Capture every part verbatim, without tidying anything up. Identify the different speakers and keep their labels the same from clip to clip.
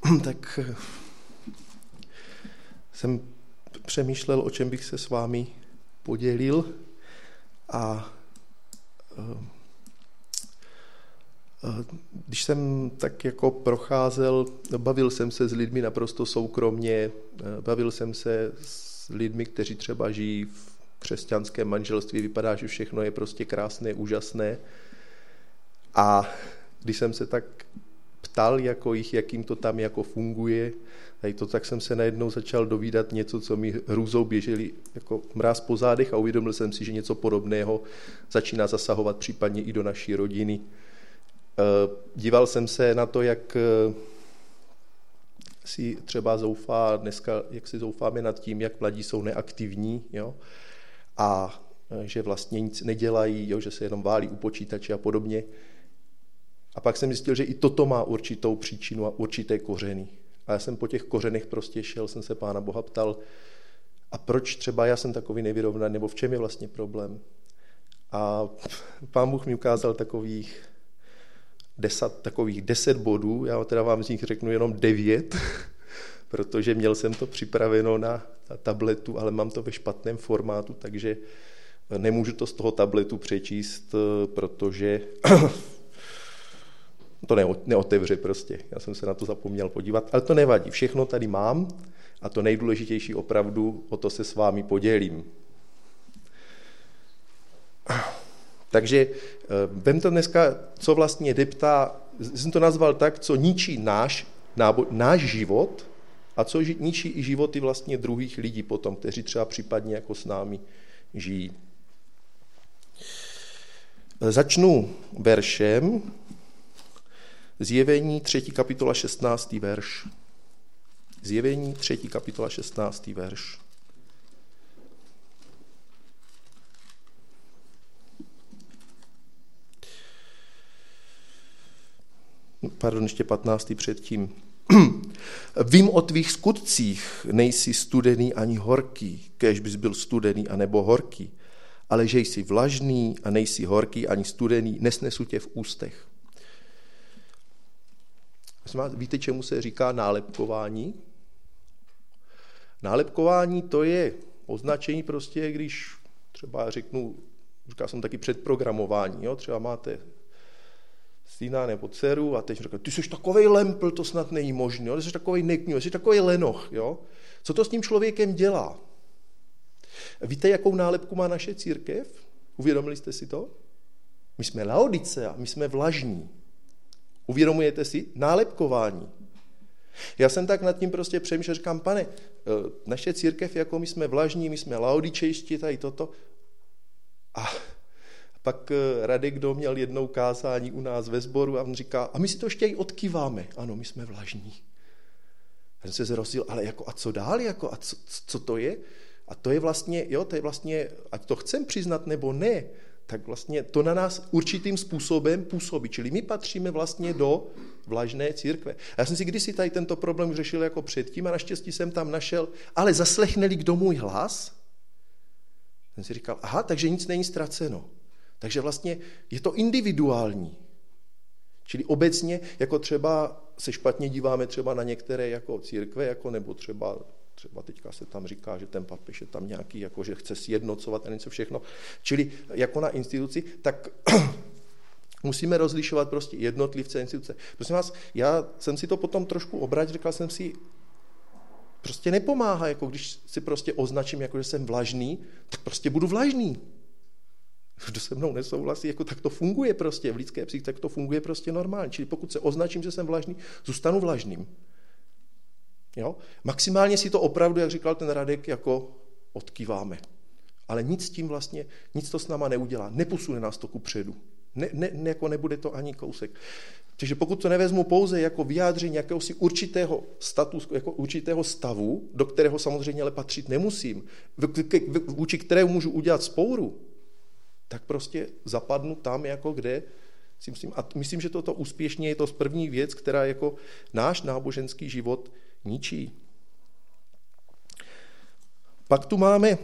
Speaker 1: tak jsem přemýšlel, o čem bych se s vámi podělil a když jsem tak jako procházel, bavil jsem se s lidmi naprosto soukromně, bavil jsem se s lidmi, kteří třeba žijí v křesťanském manželství, vypadá, že všechno je prostě krásné, úžasné. A když jsem se tak ptal jako jich, jakým to tam jako funguje, to, tak jsem se najednou začal dovídat něco, co mi hrůzou běželi jako mráz po zádech a uvědomil jsem si, že něco podobného začíná zasahovat případně i do naší rodiny. Díval jsem se na to, jak si třeba zoufá dneska, jak si zoufáme nad tím, jak mladí jsou neaktivní, jo? A že vlastně nic nedělají, jo? Že se jenom válí u počítače a podobně. A pak jsem zjistil, že i toto má určitou příčinu a určité kořeny. A já jsem po těch kořenech prostě šel, jsem se Pána Boha ptal, a proč třeba já jsem takový nevyrovnaný, nebo v čem je vlastně problém. A Pán Bůh mi ukázal takových deset, takových deset bodů, já teda vám z nich řeknu jenom devět, protože měl jsem to připraveno na, na tabletu, ale mám to ve špatném formátu, takže nemůžu to z toho tabletu přečíst, protože to neotevře prostě. Já jsem se na to zapomněl podívat, ale to nevadí. Všechno tady mám a to nejdůležitější opravdu, o to se s vámi podělím. Takže vem to dneska, co vlastně deptá, jsem to nazval tak, co ničí náš, nábo, náš život a co ničí i životy vlastně druhých lidí potom, kteří třeba případně jako s námi žijí. Začnu veršem Zjevení třetí kapitola šestnáctý verš. Zjevení třetí kapitola šestnáctý verš. Pardon, ještě patnáctý předtím. Vím o tvých skutcích, nejsi studený ani horký, kéž bys byl studený anebo horký, ale že jsi vlažný a nejsi horký ani studený, nesnesu tě v ústech. Víte, čemu se říká nálepkování? Nálepkování to je označení prostě, když třeba řeknu, říkal jsem taky předprogramování, jo? Třeba máte syna nebo dceru a teď říká, ty jsi takovej lempl, to snad není možné, jo? Ty jsi takovej nekňu, jsi takovej lenoch. Jo? Co to s tím člověkem dělá? Víte, jakou nálepku má naše církev? Uvědomili jste si to? My jsme Laodicea, my jsme vlažní. Uvědomujete si? Nálepkování. Já jsem tak nad tím prostě přemýšlel, říkám, pane, naše církev, jako my jsme vlažní, my jsme laodičejští, tady toto. A pak Radek měl jednou kázání u nás ve sboru a on říká, a my si to ještě i odkýváme. Ano, my jsme vlažní. A jsem se zrozil, ale jako, a co dál, jako, a co, co to je? A to je vlastně, jo, to je vlastně, ať to chcem přiznat nebo ne, tak vlastně to na nás určitým způsobem působí. Čili my patříme vlastně do vlažné církve. A já jsem si kdysi tady tento problém řešil jako předtím a naštěstí jsem tam našel, ale zaslechne-li kdo můj hlas, jsem si říkal, aha, takže nic není ztraceno. Takže vlastně je to individuální. Čili obecně, jako třeba se špatně díváme třeba na některé jako církve, jako nebo třeba Třeba teďka se tam říká, že ten papež je tam nějaký, jako že chce sjednocovat a něco všechno. Čili jako na instituci, tak musíme rozlišovat prostě jednotlivce instituce. Prosím vás, já jsem si to potom trošku obrátil, říkal jsem si, prostě nepomáhá, jako když si prostě označím, jako že jsem vlažný, tak prostě budu vlažný. Kdo se mnou nesouhlasí, jako tak to funguje prostě v lidské psychice, tak to funguje prostě normálně. Čili pokud se označím, že jsem vlažný, zůstanu vlažným. Jo? Maximálně si to opravdu, jak říkal ten Radek, jako odkýváme. Ale nic s tím vlastně, nic to s náma neudělá. Neposune nás to kupředu. Ne, ne, jako nebude to ani kousek. Takže pokud to nevezmu pouze jako vyjádření jakéhosi určitého statusu, jako určitého stavu, do kterého samozřejmě ale patřit nemusím, vůči kterému můžu udělat spouru, tak prostě zapadnu tam, jako kde si myslím, a myslím, že toto úspěšně je to první věc, která jako náš náboženský život ničí. Pak tu máme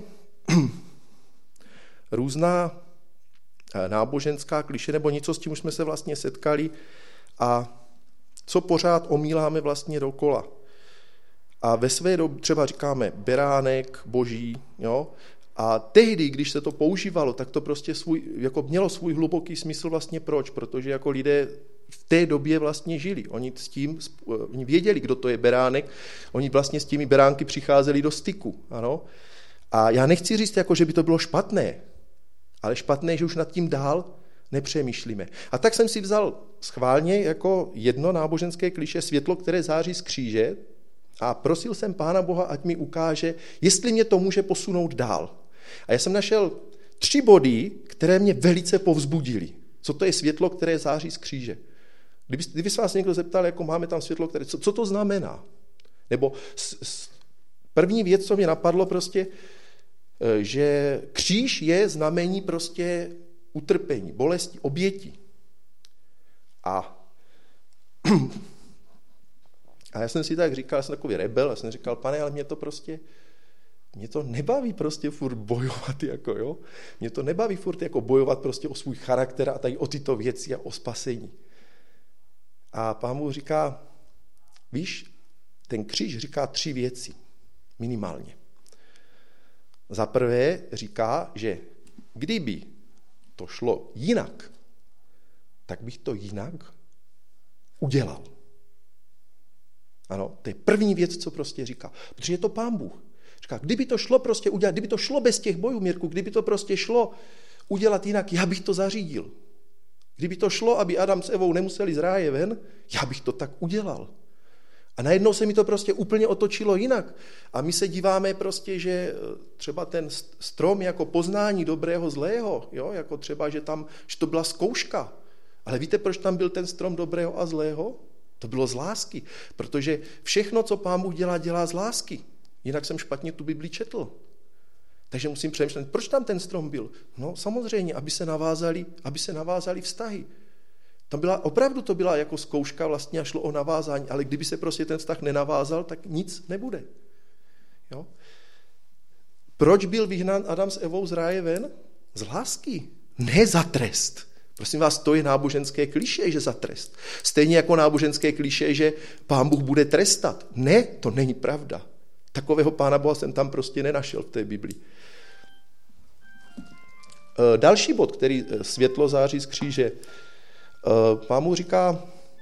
Speaker 1: různá náboženská klišé, nebo něco, s tím už jsme se vlastně setkali, a co pořád omíláme vlastně dokola. A ve své době třeba říkáme beránek boží, jo? A tehdy, když se to používalo, tak to prostě svůj, jako mělo svůj hluboký smysl vlastně proč, protože jako lidé v té době vlastně žili. Oni s tím, oni věděli, kdo to je beránek, oni vlastně s těmi beránky přicházeli do styku, ano. A já nechci říct, jako, že by to bylo špatné, ale špatné, že už nad tím dál nepřemýšlíme. A tak jsem si vzal schválně jako jedno náboženské klišé světlo, které září z kříže a prosil jsem Pána Boha, ať mi ukáže, jestli mě to může posunout dál. A já jsem našel tři body, které mě velice povzbudily. Co to je světlo, které září z kříže? Kdyby, kdyby se vás někdo zeptal, jako máme tam světlo, které, co, co to znamená? Nebo s, s, první věc, co mě napadlo prostě, že kříž je znamení prostě utrpení, bolesti, oběti. A, a já jsem si tak říkal, já jsem takový rebel, já jsem říkal, pane, ale mě to prostě, mě to nebaví prostě furt bojovat, jako jo. Mě to nebaví furt jako bojovat prostě o svůj charakter a tady o tyto věci a o spasení. A Pán Bůh říká, víš, ten kříž říká tři věci, minimálně. Za prvé říká, že kdyby to šlo jinak, tak bych to jinak udělal. Ano, to je první věc, co prostě říká. Protože je to Pán Bůh. Říká, kdyby to šlo prostě udělat, kdyby to šlo bez těch bojů, Mirku, kdyby to prostě šlo udělat jinak, já bych to zařídil. Kdyby to šlo, aby Adam s Evou nemuseli z ráje ven, já bych to tak udělal. A najednou se mi to prostě úplně otočilo jinak. A my se díváme prostě, že třeba ten strom jako poznání dobrého zlého, jo, jako třeba, že tam, že to byla zkouška. Ale víte, proč tam byl ten strom dobrého a zlého? To bylo z lásky. Protože všechno, co Pán Bůh dělá, dělá z lásky. Jinak jsem špatně tu Bibli četl. Takže musím přemýšlet, proč tam ten strom byl? No samozřejmě, aby se navázali, aby se navázali vztahy. Tam byla, opravdu to byla jako zkouška vlastně a šlo o navázání, ale kdyby se prostě ten vztah nenavázal, tak nic nebude. Jo? Proč byl vyhnán Adam s Evou z ráje ven? Z lásky, ne za trest. Prosím vás, to je náboženské klišé, že za trest. Stejně jako náboženské klišé, že Pán Bůh bude trestat. Ne, to není pravda. Takového Pána Boha jsem tam prostě nenašel v té Biblii. Další bod, který světlo září z kříže. Pán Bůh říká,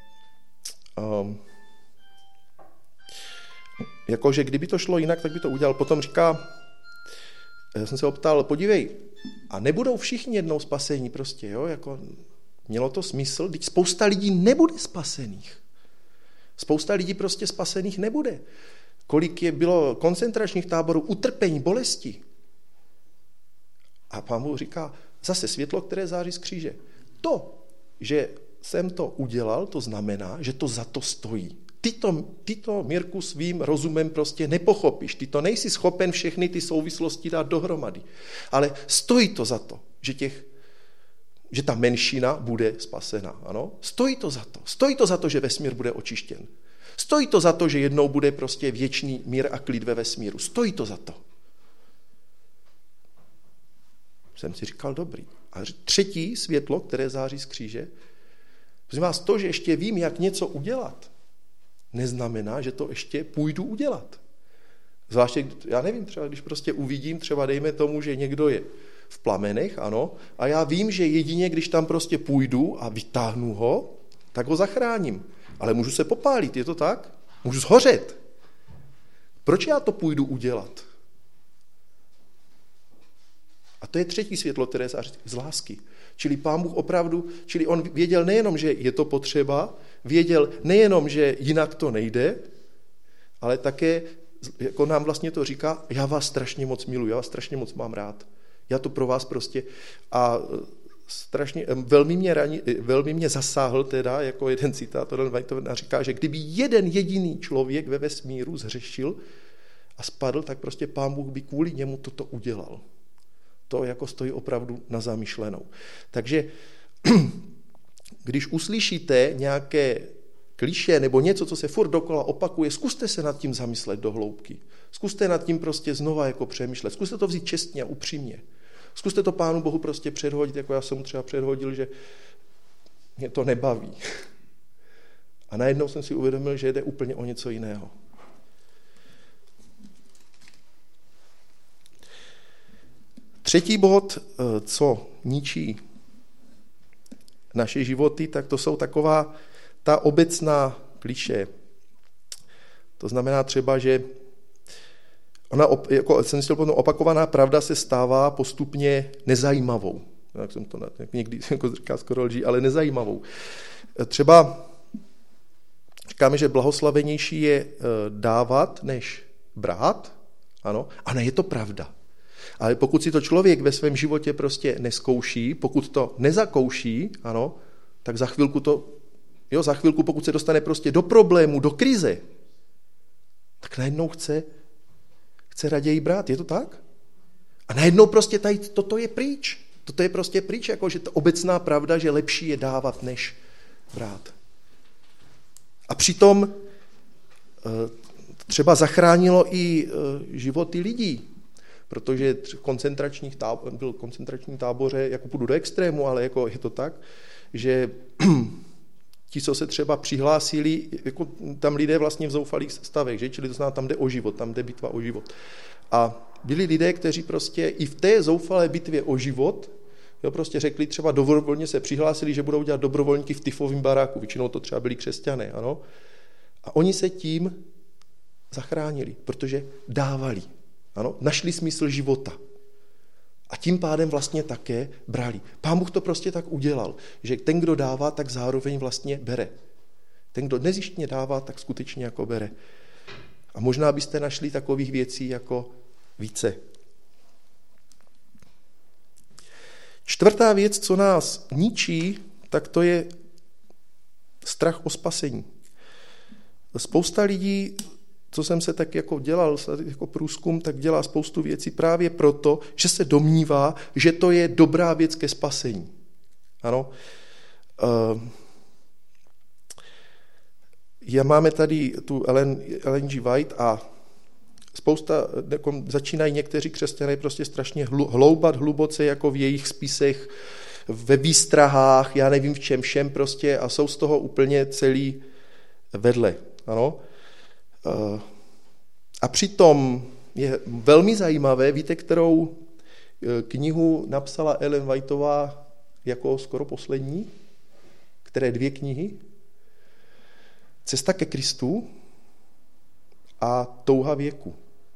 Speaker 1: jakože kdyby to šlo jinak, tak by to udělal. Potom říká, já jsem se ho ptal, podívej, a nebudou všichni jednou spasení prostě, jo, jako mělo to smysl, když spousta lidí nebude spasených. Spousta lidí prostě spasených nebude. Kolik je bylo koncentračních táborů, utrpení, bolesti. A Pán Bůh říká, zase světlo, které září z kříže. To, že jsem to udělal, to znamená, že to za to stojí. Ty to, ty to, Mirku, svým rozumem prostě nepochopíš. Ty to nejsi schopen všechny ty souvislosti dát dohromady. Ale stojí to za to, že, těch, že ta menšina bude spasena. Ano? Stojí to za to. Stojí to za to, že vesmír bude očištěn. Stojí to za to, že jednou bude prostě věčný mír a klid ve vesmíru. Stojí to za to. Jsem si říkal, dobrý. A třetí světlo, které září z kříže, prosím vás, to, že ještě vím, jak něco udělat, neznamená, že to ještě půjdu udělat. Zvláště, já nevím, třeba když prostě uvidím, třeba dejme tomu, že někdo je v plamenech, ano, a já vím, že jedině, když tam prostě půjdu a vytáhnu ho, tak ho zachráním. Ale můžu se popálit, je to tak? Můžu zhořet. Proč já to půjdu udělat? A to je třetí světlo, které září z lásky. Čili Pán Bůh opravdu, čili on věděl nejenom, že je to potřeba, věděl nejenom, že jinak to nejde, ale také, jako nám vlastně to říká, já vás strašně moc miluji, já vás strašně moc mám rád. Já to pro vás prostě a strašně, velmi mě, rani, velmi mě zasáhl teda, jako jeden citát, to říká, že kdyby jeden jediný člověk ve vesmíru zhřešil a spadl, tak prostě Pán Bůh by kvůli němu toto udělal. To jako stojí opravdu na zamyšlenou. Takže když uslyšíte nějaké klišé nebo něco, co se furt dokola opakuje, zkuste se nad tím zamyslet do hloubky. Zkuste nad tím prostě znova jako přemýšlet. Zkuste to vzít čestně a upřímně. Zkuste to Pánu Bohu prostě předhodit, jako já jsem mu třeba předhodil, že mě to nebaví. A najednou jsem si uvědomil, že jde úplně o něco jiného. Třetí bod, co ničí naše životy, tak to jsou taková ta obecná klišé. To znamená třeba, že ona, jako jsem chtěl potom, opakovaná pravda se stává postupně nezajímavou. Jak jsem to jak někdy jako říká skoro lží, ale nezajímavou. Třeba říkáme, že blahoslavenější je dávat, než brát. Ano, a ne, je to pravda. Ale pokud si to člověk ve svém životě prostě neskouší, pokud to nezakouší, ano, tak za chvilku to, jo, za chvilku, pokud se dostane prostě do problému, do krize, tak najednou chce, chce raději brát. Je to tak? A najednou prostě tady, toto je pryč. Toto je prostě pryč, jako že ta obecná pravda, že lepší je dávat, než brát. A přitom třeba zachránilo i životy lidí, protože v koncentračních tábor, byl koncentrační táboře, jako půjdu do extrému, ale jako je to tak, že ti, co se třeba přihlásili, jako tam lidé vlastně v zoufalých stavech, že? Čili to znamená, tam jde o život, tam jde bitva o život. A byli lidé, kteří prostě i v té zoufalé bitvě o život, jo, prostě řekli třeba dobrovolně se přihlásili, že budou dělat dobrovolníky v tyfovém baráku, většinou to třeba byli křesťané, ano. A oni se tím zachránili, protože dávali, ano, našli smysl života. A tím pádem vlastně také brali. Pán Bůh to prostě tak udělal, že ten, kdo dává, tak zároveň vlastně bere. Ten, kdo nezištně dává, tak skutečně jako bere. A možná byste našli takových věcí jako více. Čtvrtá věc, co nás ničí, tak to je strach o spasení. Spousta lidí, co jsem se tak jako dělal, jako průzkum, tak dělá spoustu věcí právě proto, že se domnívá, že to je dobrá věc ke spasení. Ano. Já máme tady tu Ellen, Ellen G. White a spousta, jako začínají někteří křesťané prostě strašně hloubat hluboce jako v jejich spisech, ve výstrahách, já nevím v čem všem prostě a jsou z toho úplně celý vedle. Ano. A přitom je velmi zajímavé, víte, kterou knihu napsala Ellen Whiteová jako skoro poslední? Které dvě knihy? Cesta ke Kristu a Touha věku.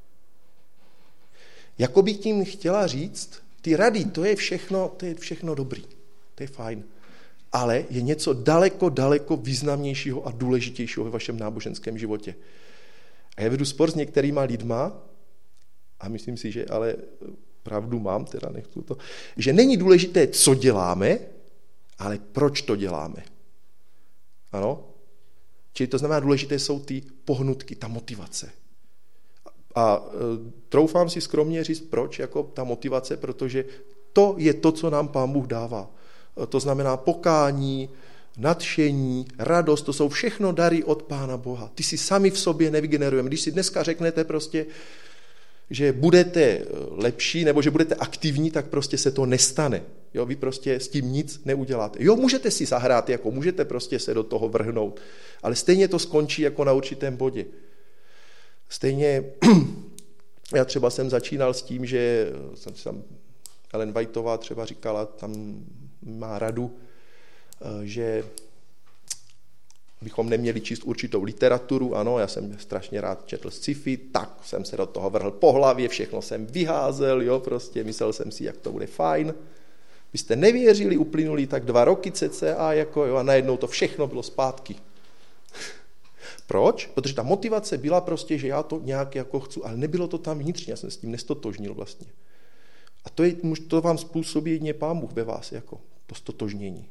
Speaker 1: Jakoby tím chtěla říct, ty rady, to je všechno, to je všechno dobrý, to je fajn. Ale je něco daleko, daleko významnějšího a důležitějšího ve vašem náboženském životě. A já vedu spor s některýma lidma, a myslím si, že ale pravdu mám, teda nechci to, že není důležité, co děláme, ale proč to děláme. Ano? Čili to znamená, důležité jsou ty pohnutky, ta motivace. A e, troufám si skromně říct, proč, jako ta motivace, protože to je to, co nám Pán Bůh dává. E, to znamená pokání, nadšení, radost, to jsou všechno dary od Pána Boha. Ty si sami v sobě nevygenerujeme. Když si dneska řeknete prostě, že budete lepší nebo že budete aktivní, tak prostě se to nestane. Jo, vy prostě s tím nic neuděláte. Jo, můžete si zahrát, jako můžete prostě se do toho vrhnout, ale stejně to skončí jako na určitém bodě. Stejně, já třeba jsem začínal s tím, že jsem tam, Ellen Whiteová třeba říkala, tam má radu, že bychom neměli číst určitou literaturu, ano, já jsem strašně rád četl sci-fi, tak jsem se do toho vrhl po hlavě, všechno jsem vyházel, jo, prostě myslel jsem si, jak to bude fajn. Vy jste nevěřili, uplynuli tak dva roky cca, jako, jo, a najednou to všechno bylo zpátky. Proč? Protože ta motivace byla prostě, že já to nějak jako chci, ale nebylo to tam vnitřně, já jsem s tím nestotožnil vlastně. A to, je, to vám způsobí jedině Pán Bůh ve vás, jako to stotožnění.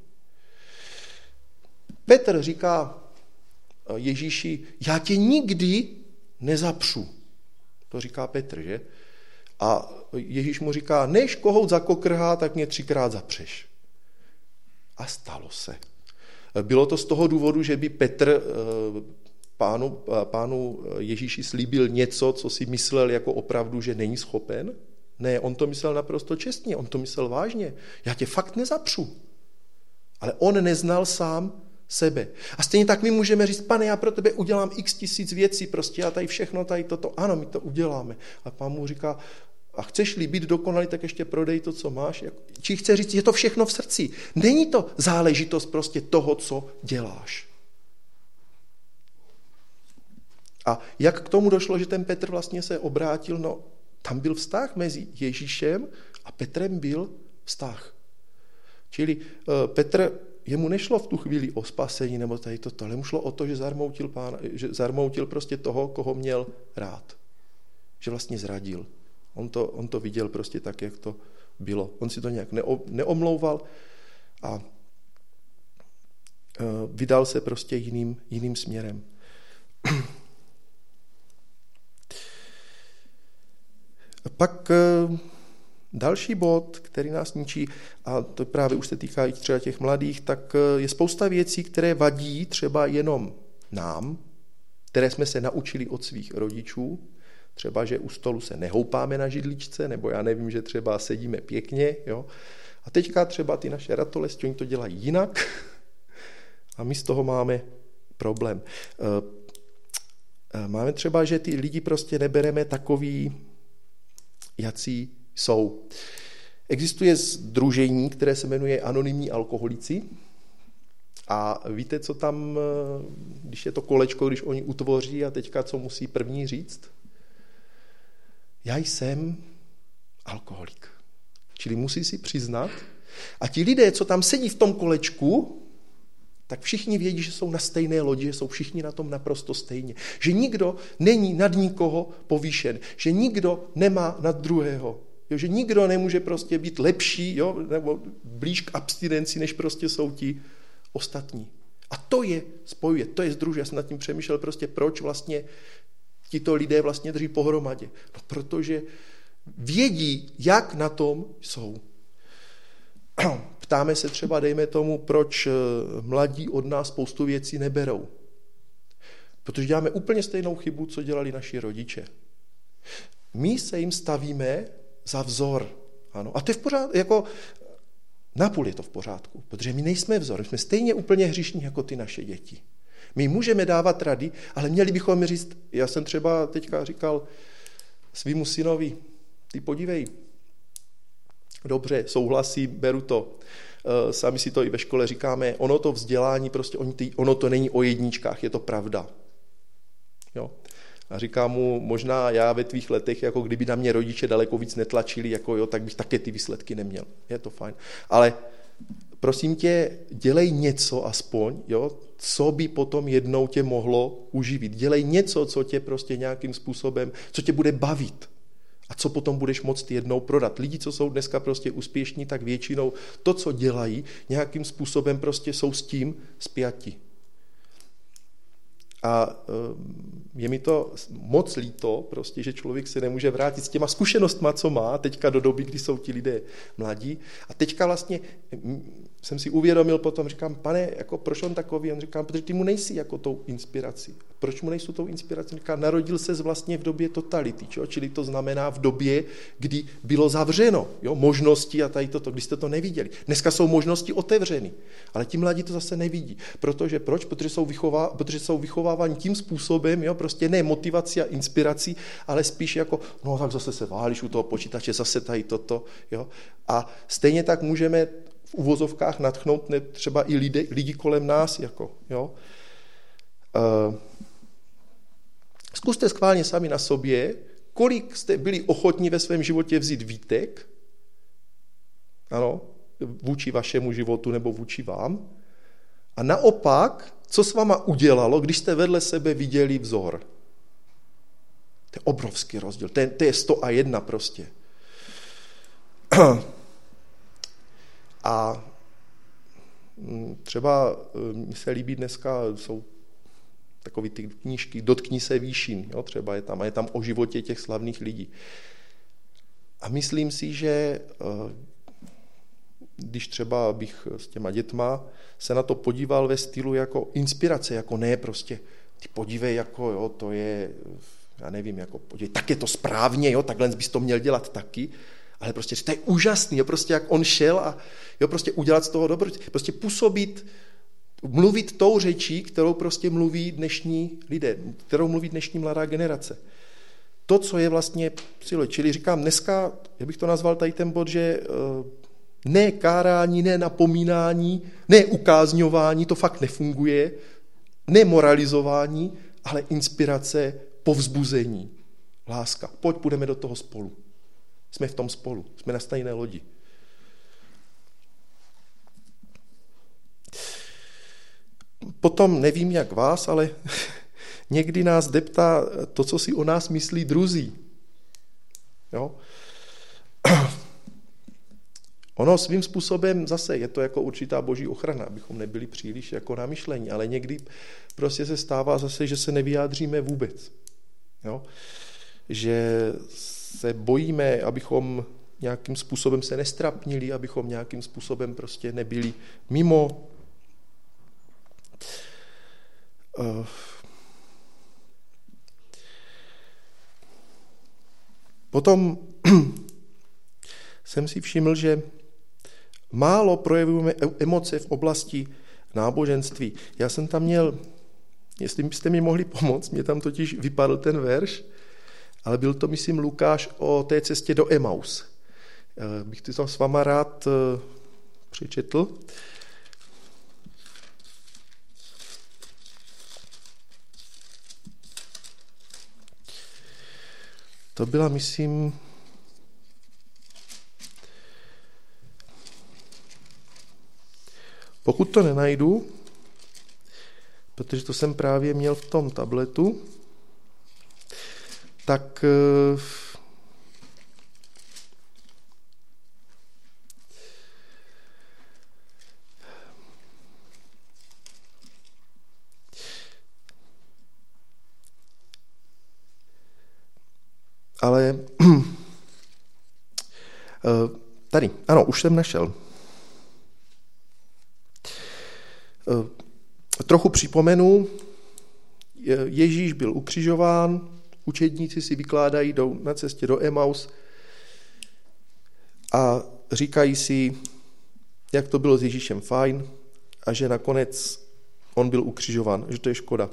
Speaker 1: Petr říká Ježíši, já tě nikdy nezapřu. To říká Petr, že? A Ježíš mu říká, než kohout zakokrhá, tak mě třikrát zapřeš. A stalo se. Bylo to z toho důvodu, že by Petr pánu, pánu Ježíši slíbil něco, co si myslel jako opravdu, že není schopen? Ne, on to myslel naprosto čestně, on to myslel vážně. Já tě fakt nezapřu. Ale on neznal sám sebe. A stejně tak my můžeme říct, Pane, já pro tebe udělám x tisíc věcí, prostě já tady všechno, tady toto, ano, my to uděláme. A Pán mu říká, a chceš-li být dokonalý, tak ještě prodej to, co máš. Či chce říct, je to všechno v srdci. Není to záležitost prostě toho, co děláš. A jak k tomu došlo, že ten Petr vlastně se obrátil, no tam byl vztah mezi Ježíšem a Petrem byl vztah. Čili uh, Petr, jemu nešlo v tu chvíli o spasení nebo tady toto, ale mu šlo o to, že zarmoutil, pána, že zarmoutil prostě toho, koho měl rád. Že vlastně zradil. On to, on to viděl prostě tak, jak to bylo. On si to nějak neo, neomlouval a uh, vydal se prostě jiným, jiným směrem. Pak uh, další bod, který nás ničí, a to právě už se týká i třeba těch mladých, tak uh, je spousta věcí, které vadí třeba jenom nám, které jsme se naučili od svých rodičů. Třeba, že u stolu se nehoupáme na židličce, nebo já nevím, že třeba sedíme pěkně. Jo? A teďka třeba ty naše ratolesti, oni to dělají jinak a my z toho máme problém. Máme třeba, že ty lidi prostě nebereme takový, jací jsou. Existuje sdružení, které se jmenuje Anonymní alkoholici. A víte, co tam, když je to kolečko, když oni utvoří a teďka co musí první říct? Já jsem alkoholik. Čili musí si přiznat. A ti lidé, co tam sedí v tom kolečku, tak všichni vědí, že jsou na stejné lodi, že jsou všichni na tom naprosto stejně. Že nikdo není nad nikoho povýšen. Že nikdo nemá nad druhého. Jo, že nikdo nemůže prostě být lepší, jo, nebo blíž k abstinenci, než prostě jsou ti ostatní. A to je spojuje, to je sdružuje. Já jsem nad tím přemýšlel prostě, proč vlastně tito lidé vlastně drží pohromadě. No, protože vědí, jak na tom jsou. Ptáme se třeba, dejme tomu, proč mladí od nás spoustu věcí neberou. Protože děláme úplně stejnou chybu, co dělali naši rodiče. My se jim stavíme za vzor. Ano. A to je v pořádku, jako napůl je to v pořádku, protože my nejsme vzor, my jsme stejně úplně hříšní jako ty naše děti. My můžeme dávat rady, ale měli bychom říct, já jsem třeba teďka říkal svýmu synovi, ty podívej, dobře, souhlasím, beru to. Sami si to i ve škole říkáme, ono to vzdělání, prostě ono to není o jedničkách, je to pravda. Jo. A říkám mu, možná já ve tvých letech, jako kdyby na mě rodiče daleko víc netlačili, jako jo, tak bych také ty výsledky neměl. Je to fajn. Ale prosím tě, dělej něco aspoň, jo, co by potom jednou tě mohlo uživit. Dělej něco, co tě prostě nějakým způsobem, co tě bude bavit. A co potom budeš moct jednou prodat. Lidi, co jsou dneska prostě úspěšní, tak většinou to, co dělají, nějakým způsobem prostě jsou s tím spjati. A je mi to moc líto, prostě, že člověk se nemůže vrátit s těma zkušenostma, co má teďka do doby, kdy jsou ti lidé mladí. A teďka vlastně jsem si uvědomil potom, říkám, pane, jako proč on takový? On říká, protože ty mu nejsi jako tou inspirací. Proč mu nejsou tou inspirací? Říká, narodil ses vlastně v době totality, čo? Čili to znamená v době, kdy bylo zavřeno, jo? Možnosti a tady toto, když jste to neviděli. Dneska jsou možnosti otevřeny, ale ti mladí to zase nevidí. Protože proč? Protože jsou, vychová, protože jsou vychováváni tím způsobem, jo? Prostě ne motivací a inspirací, ale spíš jako, no tak zase se válíš u toho počítače, zase tady toto. Jo? A stejně tak můžeme v uvozovkách nadchnout ne, třeba i lidi, lidi kolem nás. Jako, jo? Uh, Zkuste schválně sami na sobě, kolik jste byli ochotní ve svém životě vzít výtek, ano, vůči vašemu životu nebo vůči vám, a naopak, co s váma udělalo, když jste vedle sebe viděli vzor. To je obrovský rozdíl, to je, to je sto a jedna prostě. A třeba mi se líbí dneska, jsou takové ty knížky, Dotkni se výšin, jo, třeba je tam, a je tam o životě těch slavných lidí. A myslím si, že když třeba bych s těma dětma se na to podíval ve stylu jako inspirace, jako ne prostě, ty podívej, jako jo, to je, já nevím, jako podívej, tak je to správně, jo, takhle bys to měl dělat taky, ale prostě to je úžasný, jo, prostě jak on šel a jo, prostě udělat z toho dobro, prostě působit mluvit tou řečí, kterou prostě mluví dnešní lidé, kterou mluví dnešní mladá generace. To, co je vlastně silou. Čili říkám, dneska, já bych to nazval tady ten bod, že ne kárání, ne napomínání, ne ukázňování, to fakt nefunguje, ne moralizování, ale inspirace, povzbuzení, láska. Pojď, půjdeme do toho spolu. Jsme v tom spolu, jsme na stejné lodi. Potom nevím, jak vás, ale někdy nás deptá to, co si o nás myslí druzí. Jo? Ono svým způsobem zase je to jako určitá boží ochrana, abychom nebyli příliš jako namyšlení, ale někdy prostě se stává zase, že se nevyjádříme vůbec. Jo? Že se bojíme, abychom nějakým způsobem se nestrapnili, abychom nějakým způsobem prostě nebyli mimo. Uh. Potom jsem si všiml, že málo projevujeme emoce v oblasti náboženství. Já jsem tam měl, jestli byste mi mohli pomoct, mě tam totiž vypadl ten verš, ale byl to, myslím, Lukáš o té cestě do Emaus. Bych to s váma rád přečetl. To byla, myslím, pokud to nenajdu, protože to jsem právě měl v tom tabletu, tak ale tady, ano, už jsem našel. Trochu připomenu, Ježíš byl ukřižován, učedníci si vykládají, jdou na cestě do Emaus a říkají si, jak to bylo s Ježíšem fajn a že nakonec on byl ukřižován, že to je škoda.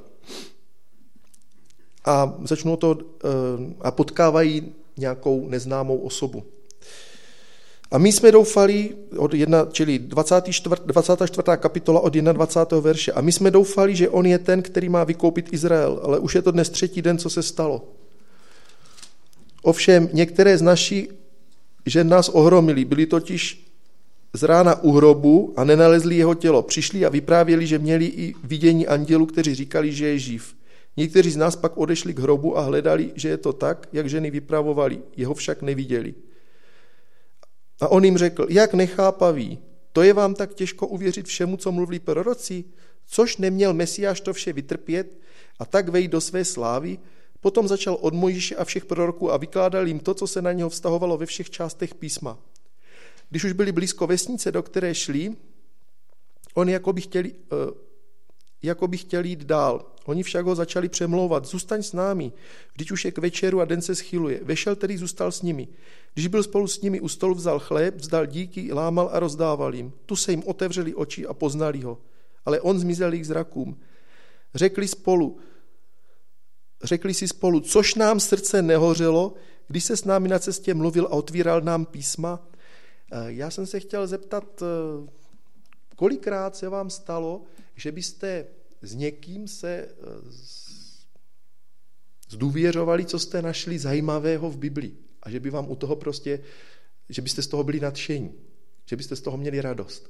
Speaker 1: A začnou to a potkávají nějakou neznámou osobu. A my jsme doufali, od jedna, čili dvacátá čtvrtá kapitola od dvacátého prvního verše, a my jsme doufali, že on je ten, který má vykoupit Izrael, ale už je to dnes třetí den, co se stalo. Ovšem, některé z našich žen nás ohromili, byli totiž z rána u hrobu a nenalezli jeho tělo. Přišli a vyprávěli, že měli i vidění andělů, kteří říkali, že je živ. Někteří z nás pak odešli k hrobu a hledali, že je to tak, jak ženy vypravovali, jeho však neviděli. A on jim řekl, jak nechápaví, to je vám tak těžko uvěřit všemu, co mluvili proroci, což neměl Mesiáš to vše vytrpět a tak vejít do své slávy. Potom začal od Mojžíše a všech proroků a vykládal jim to, co se na něho vztahovalo ve všech částech písma. Když už byli blízko vesnice, do které šli, on jako by chtěli, uh, jako by chtěli jít dál. Oni však ho začali přemlouvat, zůstaň s námi, vždyť už je k večeru a den se schyluje. Vešel tedy zůstal s nimi. Když byl spolu s nimi u stolu, vzal chléb, vzdal díky, lámal a rozdával jim. Tu se jim otevřeli oči a poznali ho. Ale on zmizel jich zrakům. Řekli spolu, řekli si spolu, což nám srdce nehořelo, když se s námi na cestě mluvil a otvíral nám písma. Já jsem se chtěl zeptat, kolikrát se vám stalo, že byste s někým se zdůvěřovali, co jste našli zajímavého v Biblii a že by vám u toho prostě, že byste z toho byli nadšení, že byste z toho měli radost.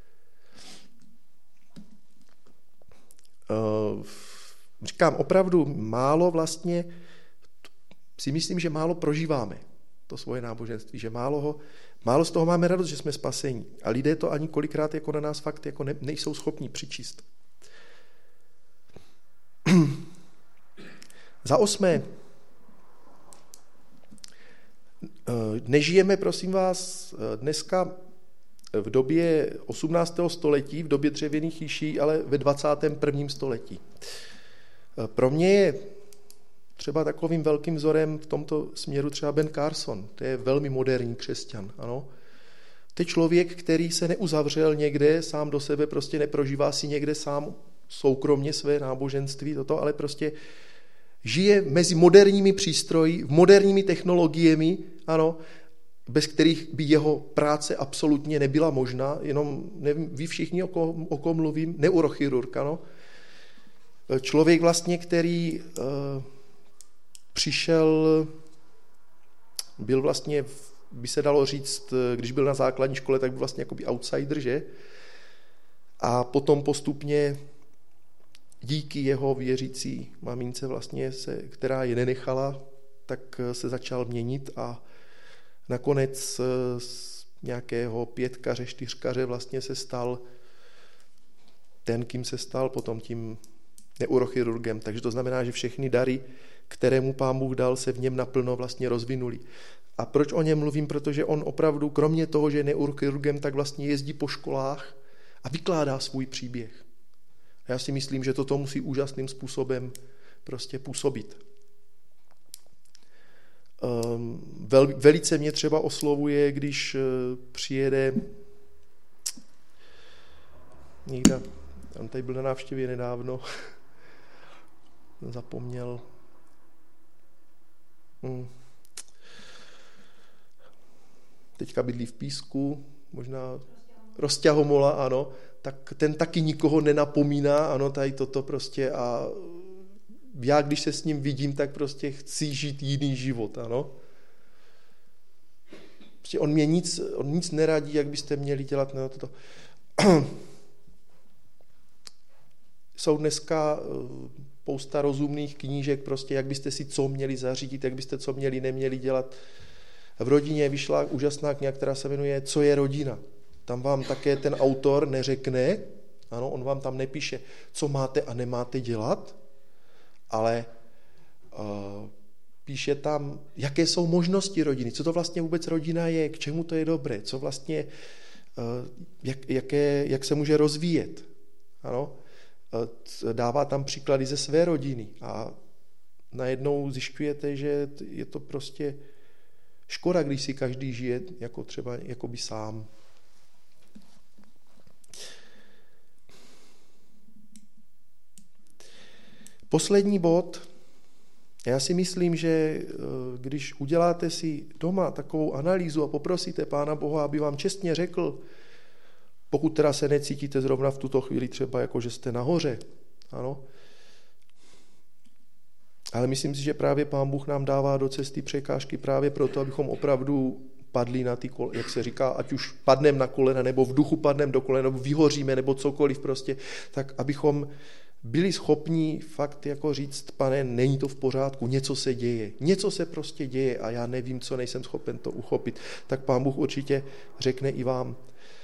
Speaker 1: Říkám, opravdu málo vlastně, si myslím, že málo prožíváme to svoje náboženství, že málo, ho, málo z toho máme radost, že jsme spasení. A lidé to ani kolikrát jako na nás fakt jako ne, nejsou schopni přičíst. Za osmé, nežijeme, prosím vás, dneska v době osmnáctého století, v době dřevěných říší, ale ve dvacátém prvním století. Pro mě je třeba takovým velkým vzorem v tomto směru třeba Ben Carson. To je velmi moderní křesťan, ano. To je člověk, který se neuzavřel někde sám do sebe, prostě neprožívá si někde sám soukromně své náboženství, toto, ale prostě žije mezi moderními přístroji, moderními technologiemi, ano, bez kterých by jeho práce absolutně nebyla možná, jenom nevím, ví všichni, o kom, o kom mluvím, neurochirurg, ano. Člověk vlastně, který uh, přišel, byl vlastně, by se dalo říct, když byl na základní škole, tak byl vlastně jakoby outsider, že? A potom postupně díky jeho věřící mamince vlastně, se, která je nenechala, tak se začal měnit a nakonec z nějakého pětkaře, čtyřkaře vlastně se stal ten, kým se stal, potom tím neurochirurgem. Takže to znamená, že všechny dary, které mu Pán Bůh dal, se v něm naplno vlastně rozvinuli. A proč o něm mluvím? Protože on opravdu, kromě toho, že je neurochirurgem, tak vlastně jezdí po školách a vykládá svůj příběh. A já si myslím, že toto musí úžasným způsobem prostě působit. Vel, velice mě třeba oslovuje, když přijede někde, on tady byl na návštěvě nedávno, zapomněl, hmm. teďka bydlí v Písku, možná Rozťahomola, ano, tak ten taky nikoho nenapomíná, ano, tady toto prostě a já, když se s ním vidím, tak prostě chci žít jiný život, ano. Prostě on mě nic, on nic neradí, jak byste měli dělat na toto. Jsou dneska spousta rozumných knížek, prostě jak byste si co měli zařídit, jak byste co měli, neměli dělat. V rodině vyšla úžasná kniha, která se jmenuje Co je rodina. Tam vám také ten autor neřekne, ano, on vám tam nepíše, co máte a nemáte dělat, ale uh, píše tam, jaké jsou možnosti rodiny, co to vlastně vůbec rodina je, k čemu to je dobré, co vlastně, uh, jak, jaké, jak se může rozvíjet. Ano? Uh, dává tam příklady ze své rodiny a najednou zjišťujete, že je to prostě škoda, když si každý žije jako třeba jakoby sám. Poslední bod. Já si myslím, že když uděláte si doma takovou analýzu a poprosíte Pána Boha, aby vám čestně řekl, pokud teda se necítíte zrovna v tuto chvíli třeba jako, že jste nahoře, ano, ale myslím si, že právě Pán Bůh nám dává do cesty překážky právě proto, abychom opravdu padli na ty kolena, jak se říká, ať už padneme na kolena, nebo v duchu padneme do kolena, nebo vyhoříme, nebo cokoliv prostě, tak abychom byli schopni fakt jako říct, Pane, není to v pořádku, něco se děje, něco se prostě děje a já nevím, co, nejsem schopen to uchopit, tak Pán Bůh určitě řekne i vám.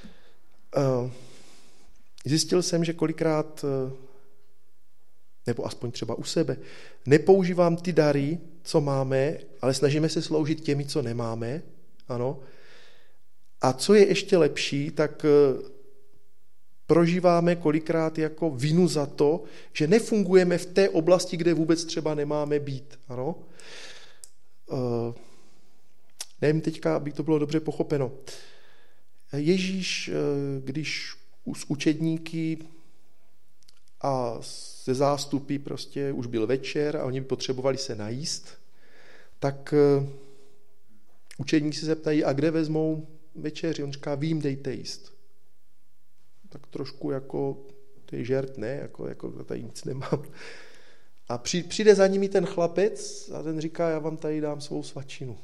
Speaker 1: Zjistil jsem, že kolikrát, nebo aspoň třeba u sebe, nepoužívám ty dary, co máme, ale snažíme se sloužit těmi, co nemáme, ano. A co je ještě lepší, tak prožíváme kolikrát jako vinu za to, že nefungujeme v té oblasti, kde vůbec třeba nemáme být. Ano? Uh, nevím teďka, aby to bylo dobře pochopeno. Ježíš, když s učedníky a se zástupy prostě už byl večer a oni potřebovali se najíst, tak učedníci se ptají, a kde vezmou večeři? On říká, vy jim dejte jíst. Tak trošku jako, to je žert, ne, jako, jako tady nic nemám. A přijde za nimi ten chlapec a ten říká, já vám tady dám svou svačinu.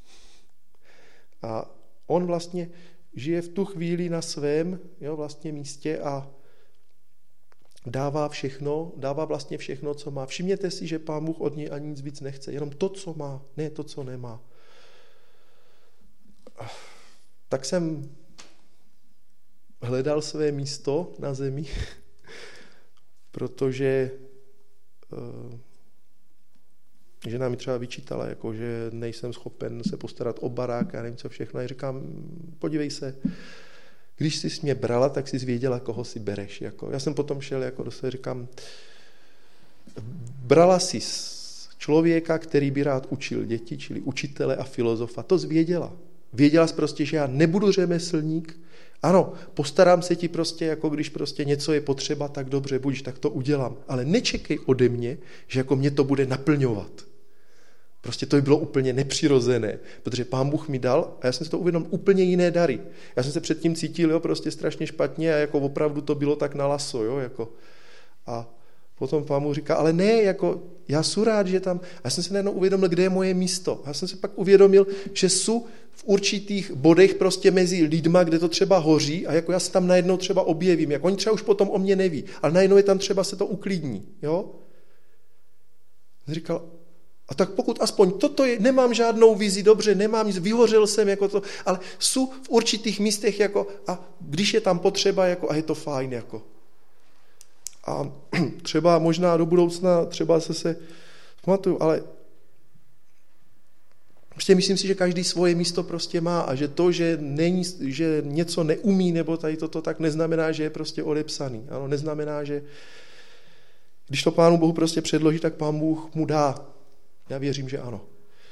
Speaker 1: A on vlastně žije v tu chvíli na svém, jo, vlastně místě a dává všechno, dává vlastně všechno, co má. Všimněte si, že Pán Bůh od něj ani nic víc nechce, jenom to, co má, ne to, co nemá. Tak jsem hledal své místo na zemi, protože uh, žena mi třeba vyčítala, jako, že nejsem schopen se postarat o barák, já nevím co všechno. A říkám, podívej se, když jsi mě brala, tak jsi věděla, koho si bereš. Jako. Já jsem potom šel jako do sebe, říkám, brala jsi člověka, který by rád učil děti, čili učitele a filozofa, to zvěděla. Věděla jsi prostě, že já nebudu řemeslník. Ano, postarám se ti prostě, jako když prostě něco je potřeba, tak dobře, buď, tak to udělám. Ale nečekej ode mě, že jako mě to bude naplňovat. Prostě to by bylo úplně nepřirozené, protože Pán Bůh mi dal a já jsem si to uvědomil úplně jiné dary. Já jsem se předtím cítil, jo, prostě strašně špatně a jako opravdu to bylo tak na laso, jo, jako. A potom Pán Bůh říká, ale ne, jako já jsem rád, že tam, a já jsem se najednou uvědomil, kde je moje místo. A já jsem se pak uvědomil, že jsou v určitých bodech prostě mezi lidma, kde to třeba hoří a jako já se tam najednou třeba objevím, jako oni třeba už potom o mě neví, ale najednou je tam třeba se to uklidní, jo. On říkal, a tak pokud aspoň toto je, nemám žádnou vizi, dobře, nemám nic, vyhořel jsem, jako to, ale jsou v určitých místech, jako, a když je tam potřeba, jako, a je to fajn, jako. A třeba možná do budoucna, třeba se se pamatuju, ale prostě myslím si, že každý svoje místo prostě má a že to, že, není, že něco neumí, nebo tady toto, tak neznamená, že je prostě odepsaný. Ano, neznamená, že když to Pánu Bohu prostě předloží, tak Pán Bůh mu dá. Já věřím, že ano.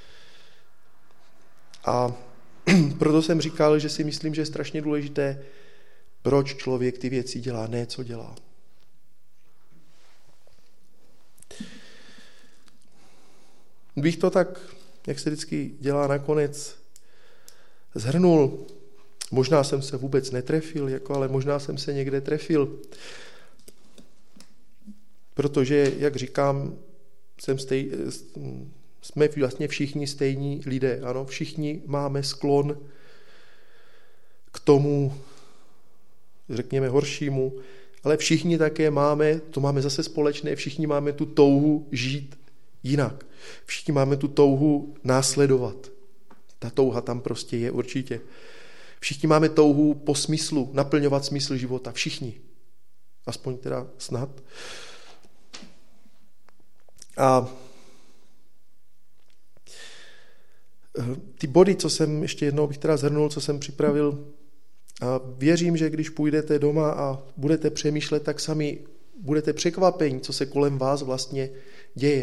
Speaker 1: A proto jsem říkal, že si myslím, že je strašně důležité, proč člověk ty věci dělá, ne co dělá. Bych to tak, jak se vždycky dělá nakonec, zhrnul. Možná jsem se vůbec netrefil, jako, ale možná jsem se někde trefil. Protože, jak říkám, jsem stej, jsme vlastně všichni stejní lidé. Ano, všichni máme sklon k tomu, řekněme, horšímu, ale všichni také máme, to máme zase společné, všichni máme tu touhu žít jinak. Všichni máme tu touhu následovat. Ta touha tam prostě je určitě. Všichni máme touhu po smyslu, naplňovat smysl života. Všichni. Aspoň teda snad. A ty body, co jsem, ještě jednou bych teda zhrnul, co jsem připravil, a věřím, že když půjdete doma a budete přemýšlet, tak sami budete překvapení, co se kolem vás vlastně děje.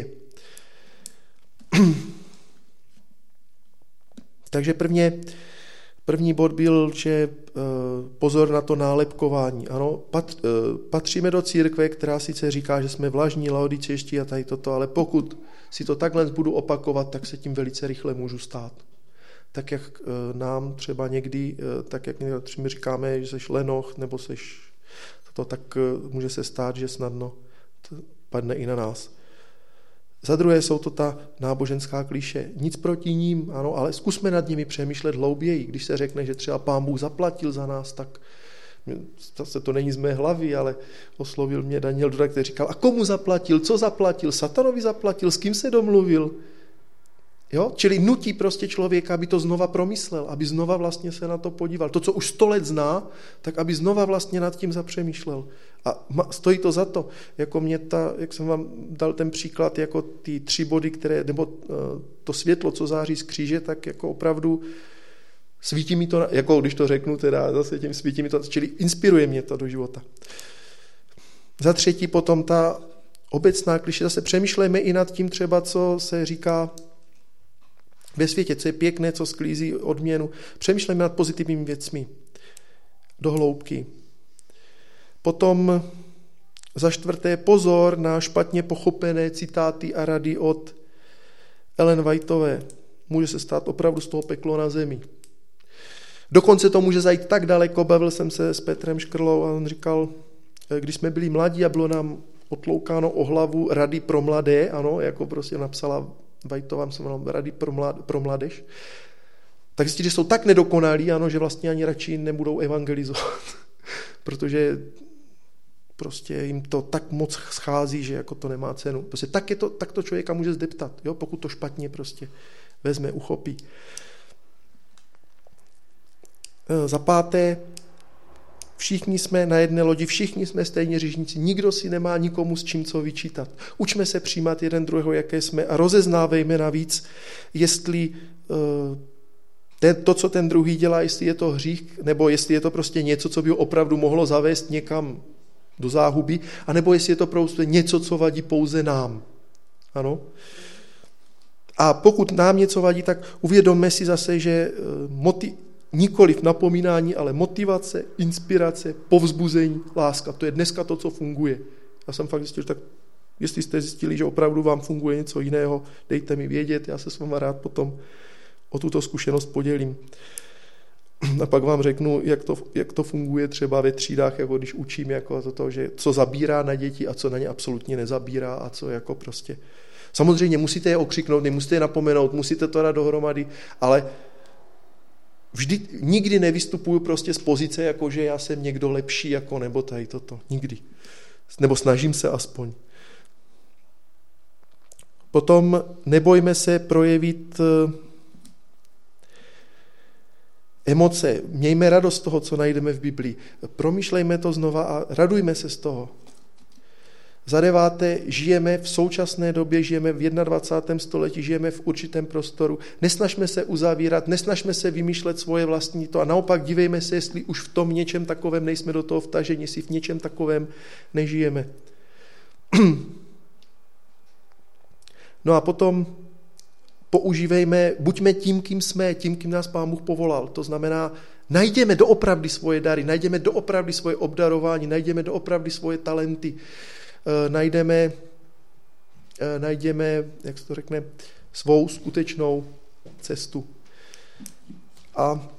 Speaker 1: Takže prvně, první bod byl, že pozor na to nálepkování. Ano, pat, patříme do církve, která sice říká, že jsme vlažní, laodicejští a tady toto, ale pokud si to takhle budu opakovat, tak se tím velice rychle můžu stát. Tak jak nám třeba někdy, tak jak my říkáme, že seš lenoch, nebo seš toto, tak může se stát, že snadno to padne i na nás. Za druhé jsou to ta náboženská klišé. Nic proti ním, ano, ale zkusme nad nimi přemýšlet hlouběji. Když se řekne, že třeba Pán Bůh zaplatil za nás, tak zase to není z mé hlavy, ale oslovil mě Daniel Duda, který říkal, a komu zaplatil, co zaplatil, satanovi zaplatil, s kým se domluvil. Jo? Čili nutí prostě člověka, aby to znova promyslel, aby znova vlastně se na to podíval. To, co už sto let zná, tak aby znova vlastně nad tím zapřemýšlel. A stojí to za to, jako mě ta, jak jsem vám dal ten příklad, jako ty tři body, které, nebo to světlo, co září z kříže, tak jako opravdu svítí mi to, jako když to řeknu, teda zase tím svítí mi to, čili inspiruje mě to do života. Za třetí potom ta obecná klišé, zase přemýšlejme i nad tím třeba, co se říká ve světě, co je pěkné, co sklízí odměnu. Přemýšlejme nad pozitivními věcmi do hloubky. Potom za čtvrté pozor na špatně pochopené citáty a rady od Ellen Whiteové. Může se stát opravdu z toho peklo na zemi. Dokonce to může zajít tak daleko, bavil jsem se s Petrem Škrlou a on říkal, když jsme byli mladí a bylo nám otloukáno o hlavu rady pro mladé, ano, jako prostě napsala Whiteová, jsem mluvil, rady pro, mlad, pro mladež, tak zjistí, že jsou tak nedokonalí, ano, že vlastně ani radši nebudou evangelizovat, protože prostě jim to tak moc schází, že jako to nemá cenu. Prostě tak, je to, tak to člověka může zdeptat, jo, pokud to špatně prostě vezme, uchopí. Za páté, všichni jsme na jedné lodi, všichni jsme stejně říšníci, nikdo si nemá nikomu s čím co vyčítat. Učme se přijímat jeden druhého, jaké jsme a rozeznávejme navíc, jestli ten, to, co ten druhý dělá, jestli je to hřích, nebo jestli je to prostě něco, co by ho opravdu mohlo zavést někam do záhuby, anebo jestli je to prostě něco, co vadí pouze nám. Ano. A pokud nám něco vadí, tak uvědomme si zase, že motiv, nikoliv napomínání, ale motivace, inspirace, povzbuzení, láska. To je dneska to, co funguje. Já jsem fakt zjistil, tak jestli jste zjistili, že opravdu vám funguje něco jiného, dejte mi vědět, já se s vámi rád potom o tuto zkušenost podělím. A pak vám řeknu, jak to, jak to funguje třeba ve třídách, jako když učím, jako to, to, že co zabírá na děti a co na ně absolutně nezabírá a co jako prostě. Samozřejmě musíte je okřiknout, nemusíte je napomenout, musíte to dát dohromady, ale vždy, nikdy nevystupuju prostě z pozice, jako že já jsem někdo lepší, jako nebo tady toto. Nikdy. Nebo snažím se aspoň. Potom nebojme se projevit emoce. Mějme radost z toho, co najdeme v Biblii. Promýšlejme to znova a radujme se z toho. Za deváté, žijeme v současné době, žijeme v dvacátém prvním století, žijeme v určitém prostoru. Nesnažme se uzavírat, nesnažme se vymýšlet svoje vlastní to a naopak dívejme se, jestli už v tom něčem takovém nejsme do toho vtaženi, jestli v něčem takovém nežijeme. No a potom používejme, buďme tím, kým jsme, tím, kým nás Pán Bůh povolal. To znamená, najděme doopravdy svoje dary, najděme doopravdy svoje obdarování, najděme doopravdy svoje talenty, najdeme, najdeme, jak se to řekne, svou skutečnou cestu. A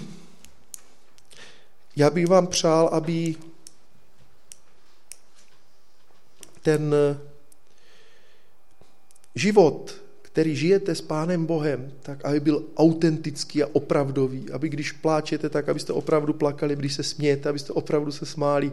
Speaker 1: já bych vám přál, aby ten život, který žijete s Pánem Bohem, tak aby byl autentický a opravdový, aby když pláčete, tak abyste opravdu plakali, když se smějete, abyste opravdu se smáli,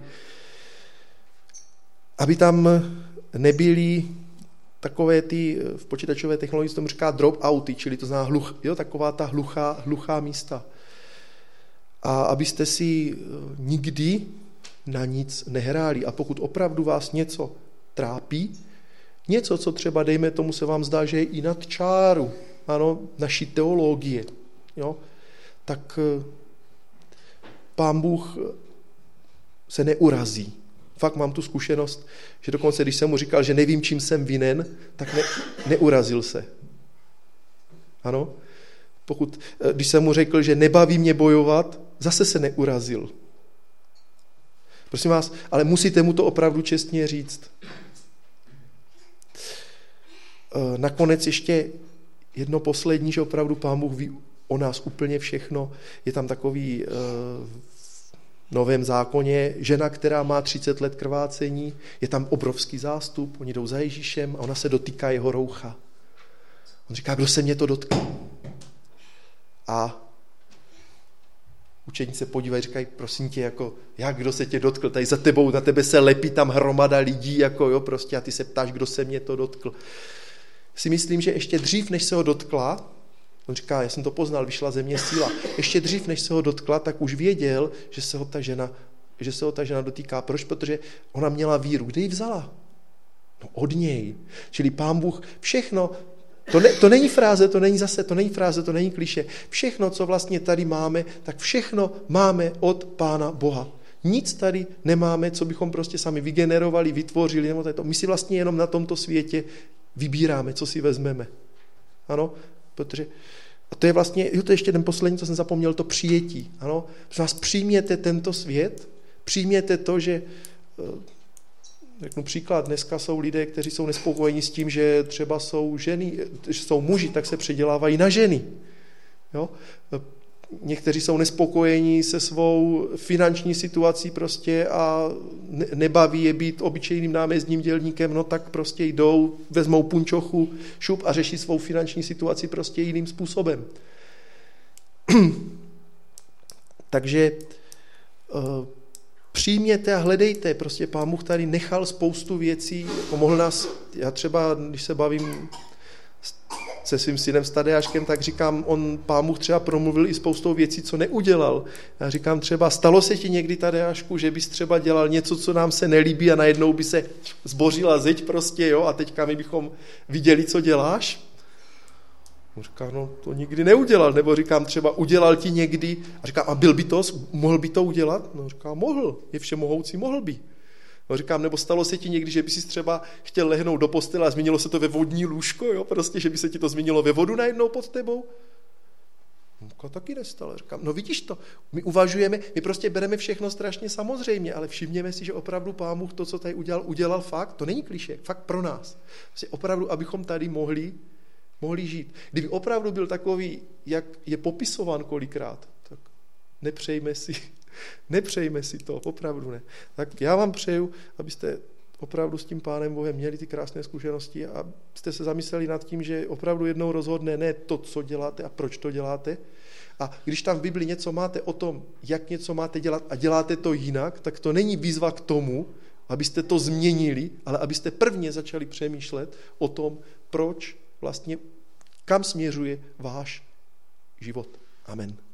Speaker 1: aby tam nebyly takové ty, v počítačové technologii se tomu říká drop-outy, čili to znamená hluch, jo, taková ta hluchá, hluchá místa. A abyste si nikdy na nic nehráli. A pokud opravdu vás něco trápí, něco, co třeba, dejme tomu, se vám zdá, že je i nad čáru, ano, naší teologie, jo, tak Pán Bůh se neurazí. Fakt mám tu zkušenost, že dokonce, když jsem mu říkal, že nevím, čím jsem vinen, tak ne, neurazil se. Ano? Pokud, když jsem mu řekl, že nebaví mě bojovat, zase se neurazil. Prosím vás, ale musíte mu to opravdu čestně říct. Nakonec ještě jedno poslední, že opravdu Pán Bůh ví o nás úplně všechno. Je tam takový v Novém zákoně žena, která má třicet let krvácení, je tam obrovský zástup, oni jdou za Ježíšem a ona se dotýká jeho roucha. On říká, kdo se mě to dotkl? A učeníci se podívají, říkají, prosím tě, jako, jak kdo se tě dotkl? Tady za tebou, na tebe se lepí tam hromada lidí, jako, jo, prostě, a ty se ptáš, kdo se mě to dotkl. Si myslím, že ještě dřív, než se ho dotkla, on říká, já jsem to poznal, vyšla ze mě síla. Ještě dřív, než se ho dotkla, tak už věděl, že se ho ta žena, že se ho ta žena dotýká. Proč? Protože ona měla víru. Kde ji vzala? No od něj. Čili Pán Bůh všechno, to, ne, to není fráze, to není zase, to není fráze, to není kliše. Všechno, co vlastně tady máme, tak všechno máme od Pána Boha. Nic tady nemáme, co bychom prostě sami vygenerovali, vytvořili. Nebo to. My si vlastně jenom na tomto světě vybíráme, co si vezmeme. Ano, protože a to je vlastně, jo, to je ještě ten poslední, co jsem zapomněl, to přijetí. Ano, protože vás přijměte tento svět, přijměte to, že, řeknu příklad, dneska jsou lidé, kteří jsou nespokojeni s tím, že třeba jsou ženy, že jsou muži, tak se předělávají na ženy. Jo? Někteří jsou nespokojení se svou finanční situací prostě a nebaví je být obyčejným námezdním dělníkem, no tak prostě jdou, vezmou punčochu, šup a řeší svou finanční situaci prostě jiným způsobem. Takže uh, přijměte a hledejte, prostě Pán Bůh tady nechal spoustu věcí, jako mohl nás, já třeba, když se bavím se svým synem Tadeáškem, tak říkám, on Pán Bůh třeba promluvil i spoustou věcí, co neudělal. Já říkám třeba, stalo se ti někdy, Tadeášku, že bys třeba dělal něco, co nám se nelíbí a najednou by se zbořila zeď prostě, jo, a teďka my bychom viděli, co děláš? On říká, no to nikdy neudělal, nebo říkám třeba, udělal ti někdy, a říkám, a byl by to, mohl by to udělat? No říká, mohl, je všemohoucí, mohl by. No, říkám, nebo stalo se ti někdy, že by si třeba chtěl lehnout do postele a změnilo se to ve vodní lůžko, jo? Prostě, že by se ti to změnilo ve vodu najednou pod tebou? No, taky nestalo. Říkám, no vidíš to, my uvažujeme, my prostě bereme všechno strašně samozřejmě, ale všimněme si, že opravdu Pán Bůh to, co tady udělal, udělal fakt, to není klišé, fakt pro nás. Prostě opravdu, abychom tady mohli, mohli žít. Kdyby opravdu byl takový, jak je popisován kolikrát, tak nepřejme si, nepřejme si to, opravdu ne. Tak já vám přeju, abyste opravdu s tím Pánem Bohem měli ty krásné zkušenosti a jste se zamysleli nad tím, že opravdu jednou rozhodne ne to, co děláte a proč to děláte. A když tam v Bibli něco máte o tom, jak něco máte dělat a děláte to jinak, tak to není výzva k tomu, abyste to změnili, ale abyste prvně začali přemýšlet o tom, proč vlastně, kam směřuje váš život. Amen.